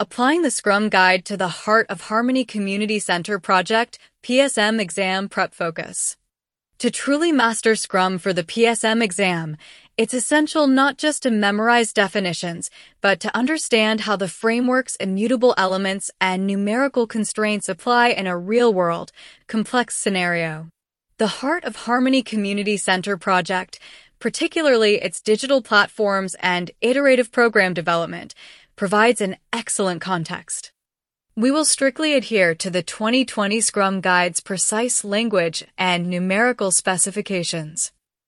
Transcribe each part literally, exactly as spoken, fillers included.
Applying the Scrum Guide to the Heart of Harmony Community Center project, P S M exam prep focus. To truly master Scrum for the P S M exam, it's essential not just to memorize definitions, but to understand how the framework's immutable elements and numerical constraints apply in a real-world, complex scenario. The Heart of Harmony Community Center project, particularly its digital platforms and iterative program development, provides an excellent context. We will strictly adhere to the twenty twenty Scrum Guide's precise language and numerical specifications.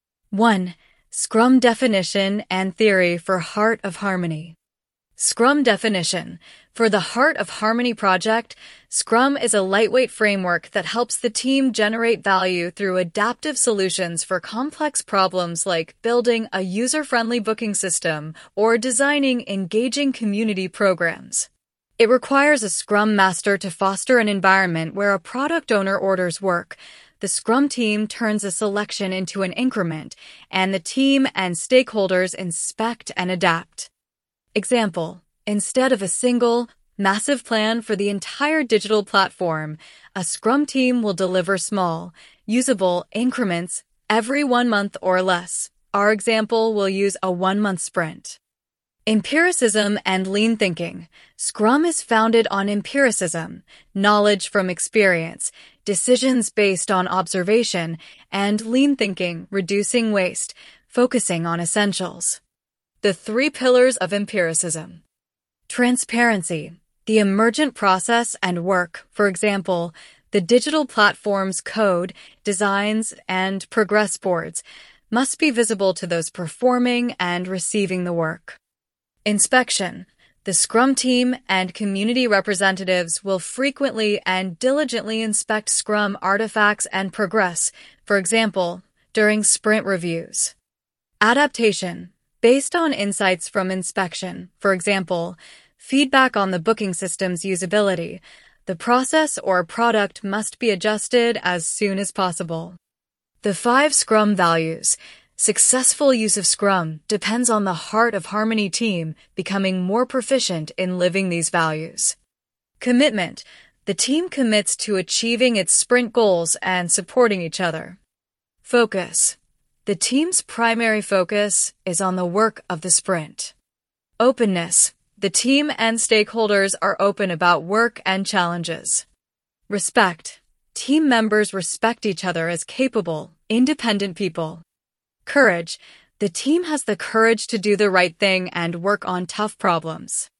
one. Scrum definition and theory for Heart of Harmony. Scrum definition. For the Heart of Harmony project, Scrum is a lightweight framework that helps the team generate value through adaptive solutions for complex problems like building a user-friendly booking system or designing engaging community programs. It requires a Scrum Master to foster an environment where a product owner orders work. The Scrum team turns a selection into an increment, and the team and stakeholders inspect and adapt. Example, instead of a single, massive plan for the entire digital platform, a Scrum team will deliver small, usable increments every one month or less. Our example will use a one-month sprint. Empiricism and lean thinking. Scrum is founded on empiricism, knowledge from experience, decisions based on observation, and lean thinking, reducing waste, focusing on essentials. The three pillars of empiricism. Transparency. The emergent process and work, for example, the digital platform's code, designs, and progress boards, must be visible to those performing and receiving the work. Inspection. The Scrum team and community representatives will frequently and diligently inspect Scrum artifacts and progress, for example, during sprint reviews. Adaptation. Based on insights from inspection, for example, feedback on the booking system's usability, the process or product must be adjusted as soon as possible. The five Scrum values. Successful use of Scrum depends on the Heart of Harmony team becoming more proficient in living these values. Commitment. The team commits to achieving its sprint goals and supporting each other. Focus. The team's primary focus is on the work of the sprint. Openness. The team and stakeholders are open about work and challenges. Respect. Team members respect each other as capable, independent people. Courage. The team has the courage to do the right thing and work on tough problems.